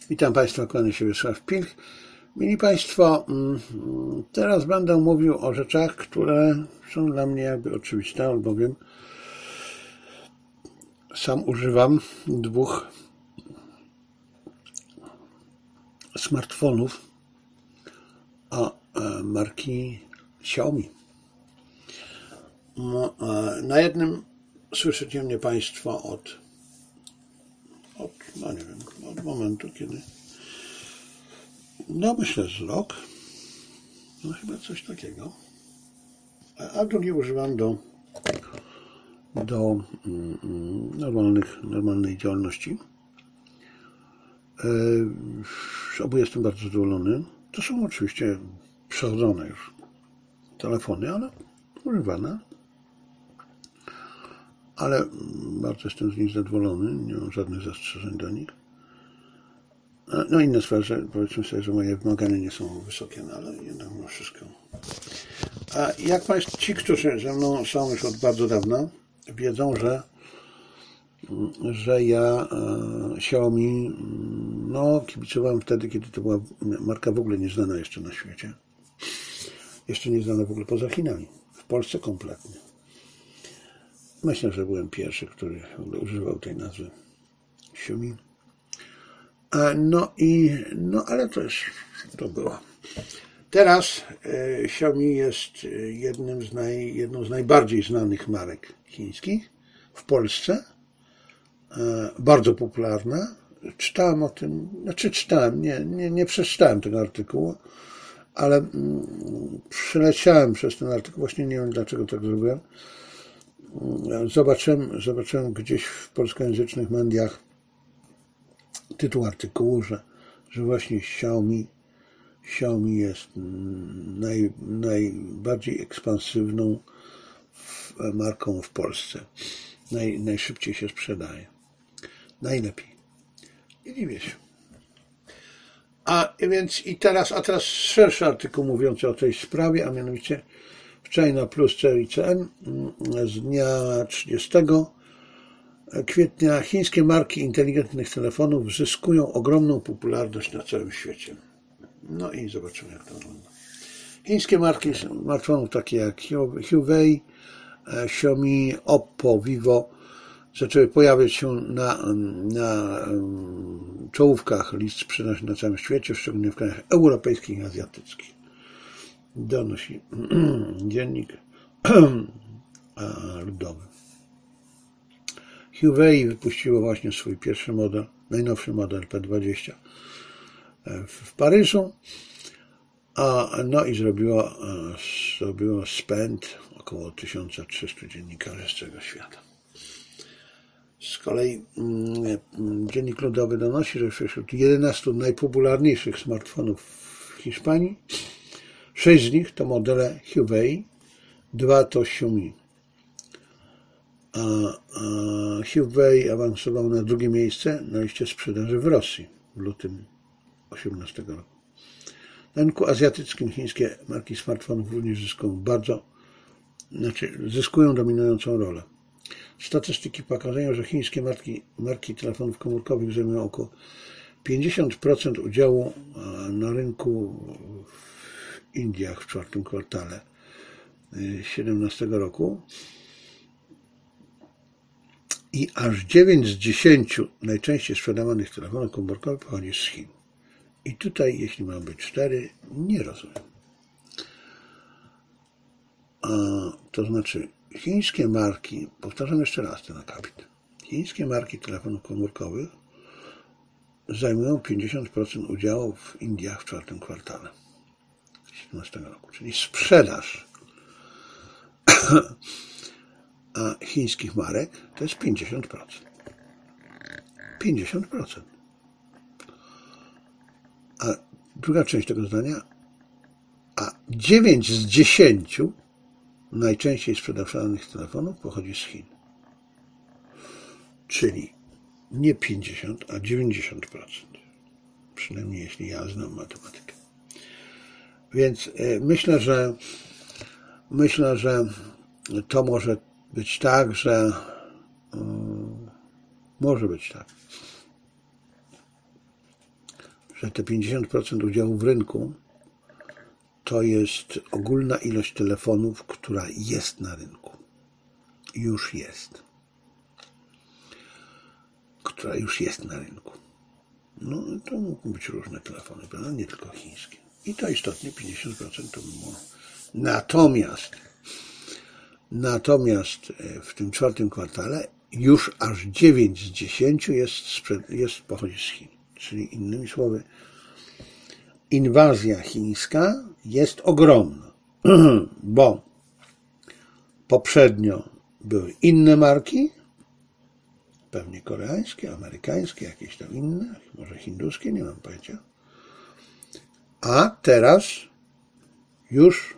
Witam Państwa, kłaniam się Wiesław Pilch. Mili Państwo, teraz będę mówił o rzeczach, które są dla mnie jakby oczywiste, albowiem sam używam dwóch smartfonów marki Xiaomi. Na jednym słyszycie mnie Państwo od momentu, kiedy, myślę, z rok, chyba coś takiego, a drugi używam do normalnej działalności. Z obu jestem bardzo zadowolony. To są oczywiście przechodzone już telefony, ale używane. Ale bardzo jestem z nich zadowolony, nie mam żadnych zastrzeżeń do nich. Inna sprawa, że powiedzmy sobie, że moje wymagania nie są wysokie, ale jednak mimo wszystko. Jak Państwo, ci, którzy ze mną są już od bardzo dawna, wiedzą, że ja Xiaomi kibicowałem wtedy, kiedy to była marka w ogóle nieznana jeszcze na świecie. Jeszcze nieznana w ogóle poza Chinami. W Polsce kompletnie. Myślę, że byłem pierwszy, który w ogóle używał tej nazwy Xiaomi. Ale to było. Teraz Xiaomi jest jedną z najbardziej znanych marek chińskich w Polsce. Bardzo popularna. Czytałem o tym, nie przeczytałem tego artykułu, ale przeleciałem przez ten artykuł, właśnie nie wiem dlaczego tak zrobiłem. Zobaczyłem gdzieś w polskojęzycznych mediach tytuł artykułu, że właśnie Xiaomi jest najbardziej ekspansywną marką w Polsce. Najszybciej się sprzedaje. Najlepiej. Nie dziwię się. A teraz szerszy artykuł mówiący o tej sprawie, a mianowicie w China Plus CICM z dnia 30 kwietnia chińskie marki inteligentnych telefonów zyskują ogromną popularność na całym świecie. I zobaczymy, jak to wygląda. Chińskie marki smartfonów takie jak Huawei, Xiaomi, Oppo, Vivo zaczęły pojawiać się na czołówkach list sprzedaży na całym świecie, szczególnie w krajach europejskich i azjatyckich. Donosi dziennik ludowy. Huawei wypuściło właśnie swój pierwszy model, najnowszy model P20 w Paryżu, i zrobiło spęd około 1300 dziennikarzy z całego świata. Z kolei dziennik ludowy donosi, że wśród 11 najpopularniejszych smartfonów w Hiszpanii 6 z nich to modele Huawei, 2 to Xiaomi. Huawei awansował na drugie miejsce na liście sprzedaży w Rosji w lutym 2018 roku. Na rynku azjatyckim chińskie marki smartfonów również zyskują dominującą rolę. Statystyki pokazują, że chińskie marki telefonów komórkowych zajmują około 50% udziału na rynku w Indiach w czwartym kwartale 2017 roku i aż 9 z 10 najczęściej sprzedawanych telefonów komórkowych pochodzi z Chin. I tutaj, jeśli ma być 4, nie rozumiem. To znaczy, chińskie marki, powtarzam jeszcze raz ten akapit, chińskie marki telefonów komórkowych zajmują 50% udziału w Indiach w czwartym kwartale 2017 roku, czyli sprzedaż chińskich marek to jest 50%. 50%. A druga część tego zdania, 9 z 10 najczęściej sprzedawanych telefonów pochodzi z Chin. Czyli nie 50, a 90%. Przynajmniej jeśli ja znam matematykę. Więc myślę, że to może być tak, że może być tak, że te 50% udziału w rynku to jest ogólna ilość telefonów, która jest na rynku. Już jest. Która już jest na rynku. No to mogą być różne telefony, prawda? Nie tylko chińskie. I to istotnie 50% to było. Natomiast w tym czwartym kwartale już aż 9 z 10 pochodzi z Chin. Czyli innymi słowy, inwazja chińska jest ogromna, bo poprzednio były inne marki, pewnie koreańskie, amerykańskie, jakieś tam inne, może hinduskie, nie mam pojęcia. A teraz już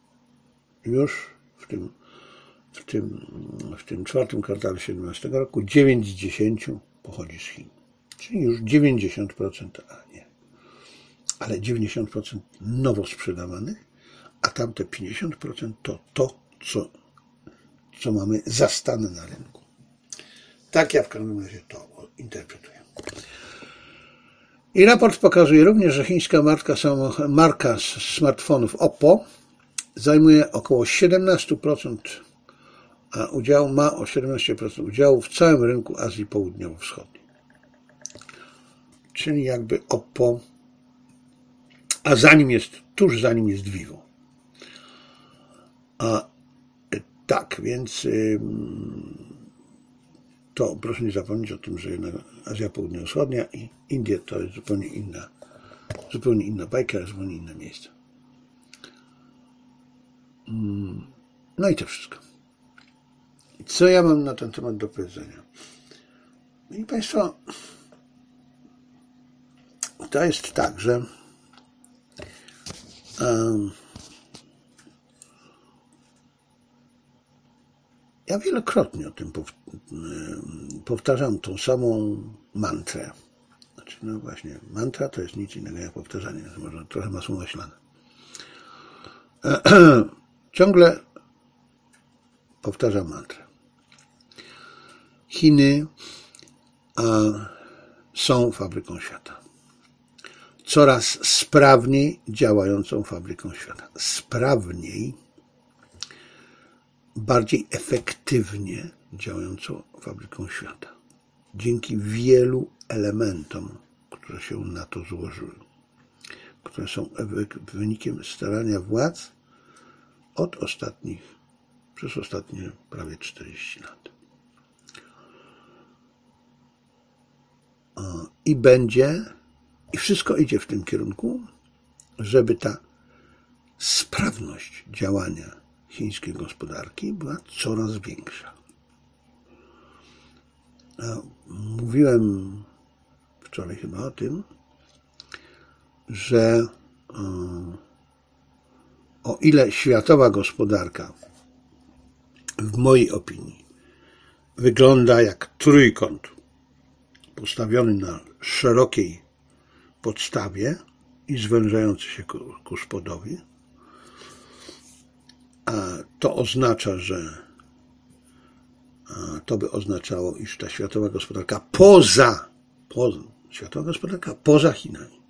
w tym czwartym kwartale 2017 roku 9 z 10 pochodzi z Chin. Czyli już 90%, ale 90% nowo sprzedawanych, a tamte 50% to, co mamy zastane na rynku. Tak ja w każdym razie to interpretuję. I raport pokazuje również, że chińska marka smartfonów Oppo zajmuje około 17% ma o 17% udziału w całym rynku Azji Południowo-Wschodniej. Czyli jakby Oppo, a tuż za nim jest Vivo. Tak, więc to proszę nie zapomnieć o tym, że jednak Azja Południowo-Wschodnia i Indie to jest zupełnie inna bajka, zupełnie inne miejsce. No i to wszystko. Co ja mam na ten temat do powiedzenia? I Państwo, to jest tak, że ja wielokrotnie o tym powtarzam tą samą mantrę. Znaczy, no właśnie, mantra to jest nic innego jak powtarzanie, może trochę masło maślane. Ciągle powtarzam mantrę. Chiny są fabryką świata. Coraz sprawniej działającą fabryką świata. Sprawniej, bardziej efektywnie działającą fabryką świata. Dzięki wielu elementom, które się na to złożyły, które są wynikiem starania władz przez ostatnie prawie 40 lat. I wszystko idzie w tym kierunku, żeby ta sprawność działania chińskiej gospodarki była coraz większa. Mówiłem wczoraj chyba o tym, że o ile światowa gospodarka w mojej opinii wygląda jak trójkąt postawiony na szerokiej podstawie i zwężający się ku spodowi, to oznacza, że to by oznaczało, iż ta światowa gospodarka poza Chinami,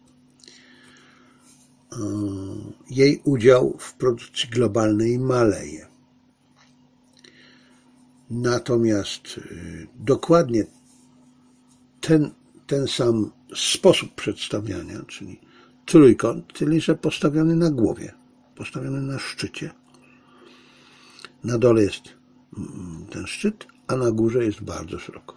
jej udział w produkcji globalnej maleje. Natomiast dokładnie ten sam sposób przedstawiania, czyli trójkąt, tyle że postawiony na głowie, postawiony na szczycie. Na dole jest ten szczyt, a na górze jest bardzo szeroko.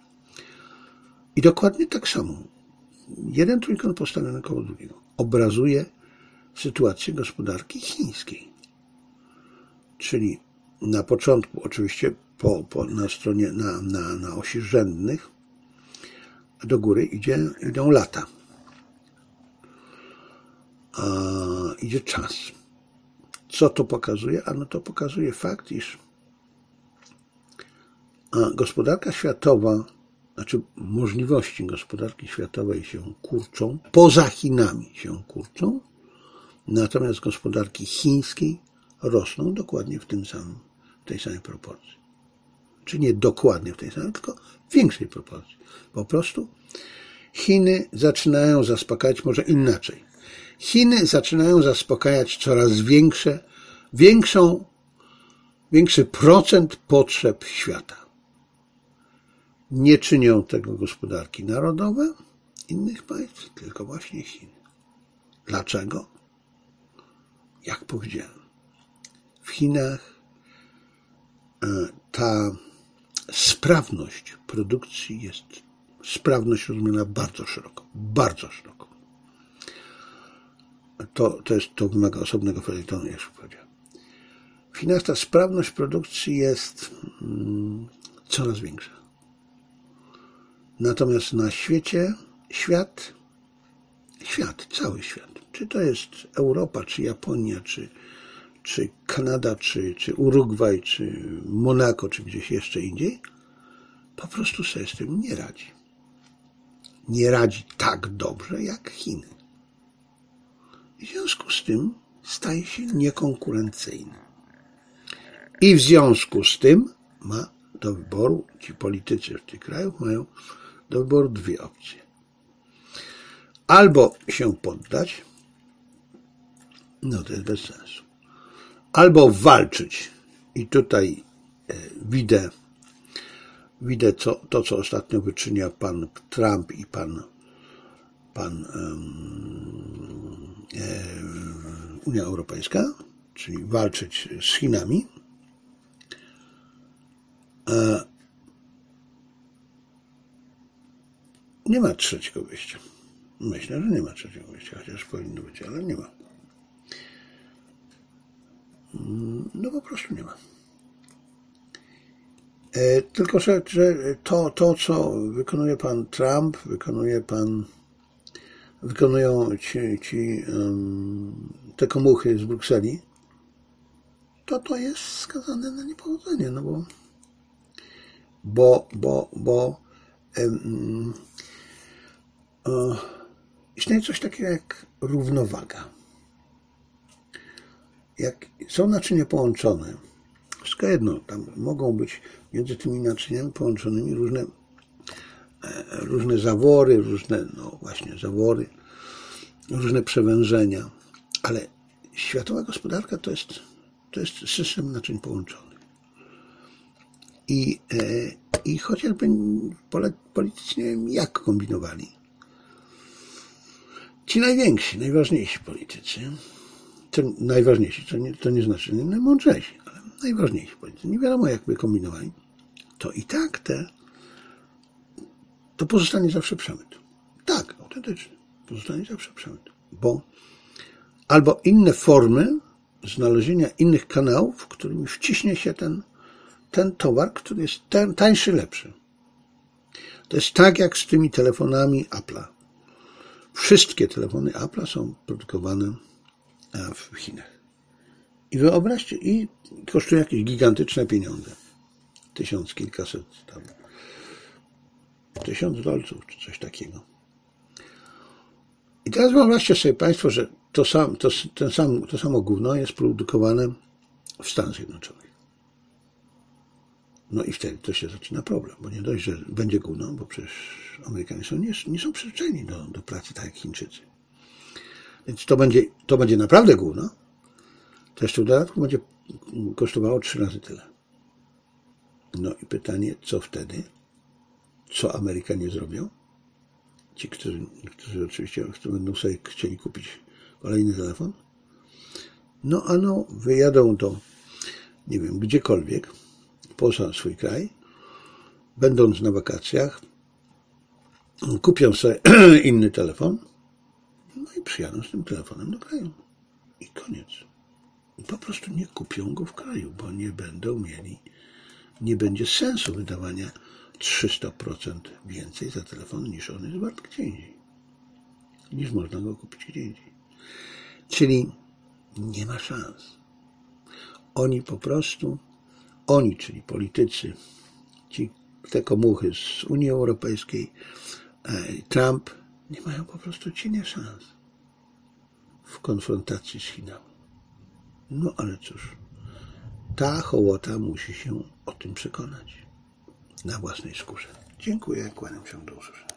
I dokładnie tak samo. Jeden trójkąt postawiony koło drugiego obrazuje sytuację gospodarki chińskiej. Czyli na początku, oczywiście na stronie, na osi rzędnych, do góry idą lata. Idzie czas. Co to pokazuje? Ano to pokazuje fakt, iż gospodarka światowa, znaczy możliwości gospodarki światowej się kurczą, poza Chinami się kurczą, natomiast gospodarki chińskiej rosną dokładnie w tej samej proporcji. Czy nie dokładnie w tej samej, tylko w większej proporcji. Po prostu Chiny zaczynają zaspokajać, może inaczej. Chiny zaczynają zaspokajać coraz większy procent potrzeb świata. Nie czynią tego gospodarki narodowe innych państw, tylko właśnie Chiny. Dlaczego? Jak powiedziałem, w Chinach ta sprawność produkcji jest sprawność rozumiana bardzo szeroko, bardzo szeroko. To wymaga osobnego felietonu, jak już powiedziałem. W Chinach ta sprawność produkcji jest coraz większa. Natomiast na świecie, cały świat, czy to jest Europa, czy Japonia, czy Kanada, czy Urugwaj, czy Monako, czy gdzieś jeszcze indziej, po prostu sobie z tym nie radzi. Nie radzi tak dobrze jak Chiny. W związku z tym staje się niekonkurencyjny. I w związku z tym ma do wyboru, ci politycy w tych krajach mają do wyboru dwie opcje. Albo się poddać, no to jest bez sensu. Albo walczyć. I tutaj widzę co ostatnio wyczynia pan Trump i Unia Europejska, czyli walczyć z Chinami. Nie ma trzeciego wyjścia. Myślę, że nie ma trzeciego wyjścia, chociaż powinno być, ale nie ma. No po prostu nie ma. Tylko, że to, co wykonuje pan Trump, wykonują te komuchy z Brukseli, to jest skazane na niepowodzenie, no bo istnieje coś takiego jak równowaga. Jak są naczynia połączone, wszystko jedno, tam mogą być między tymi naczyniami połączonymi różne zawory, różne przewężenia, ale światowa gospodarka to jest system naczyń połączonych. I chociażby politycy nie wiem jak kombinowali. Ci najważniejsi politycy, to nie znaczy najmądrzejsi, ale najważniejsi politycy, nie wiadomo jakby kombinowali, to i tak to pozostanie zawsze przemyt. Tak, autentycznie, pozostanie zawsze przemyt. Bo albo inne formy znalezienia innych kanałów, którymi wciśnie się ten towar, który jest tańszy, lepszy. To jest tak jak z tymi telefonami Apple'a. Wszystkie telefony Apple'a są produkowane w Chinach. I wyobraźcie, i kosztują jakieś gigantyczne pieniądze. Kilkaset, $1000 czy coś takiego. I teraz wyobraźcie sobie Państwo, że to samo gówno jest produkowane w Stanach Zjednoczonych. No i wtedy to się zaczyna problem, bo nie dość, że będzie gówno, bo przecież Amerykanie nie są przyzwyczajeni do pracy tak jak Chińczycy. Więc to będzie naprawdę gówno, to jeszcze w dodatku będzie kosztowało 3 razy tyle. No i pytanie, co wtedy? Co Amerykanie zrobią? Ci, którzy oczywiście będą sobie chcieli kupić kolejny telefon. No, wyjadą nie wiem, gdziekolwiek, poza swój kraj, będąc na wakacjach, kupią sobie inny telefon, no i przyjadą z tym telefonem do kraju. I koniec. Po prostu nie kupią go w kraju, bo nie będzie sensu wydawania 300% więcej za telefon niż on jest wart gdzie indziej. Niż można go kupić gdzie indziej. Czyli nie ma szans. Oni, czyli politycy, te komuchy z Unii Europejskiej, Trump, nie mają po prostu cienia szans w konfrontacji z Chinami. No ale cóż, ta hołota musi się o tym przekonać na własnej skórze. Dziękuję, kłaniam się, do usłyszenia.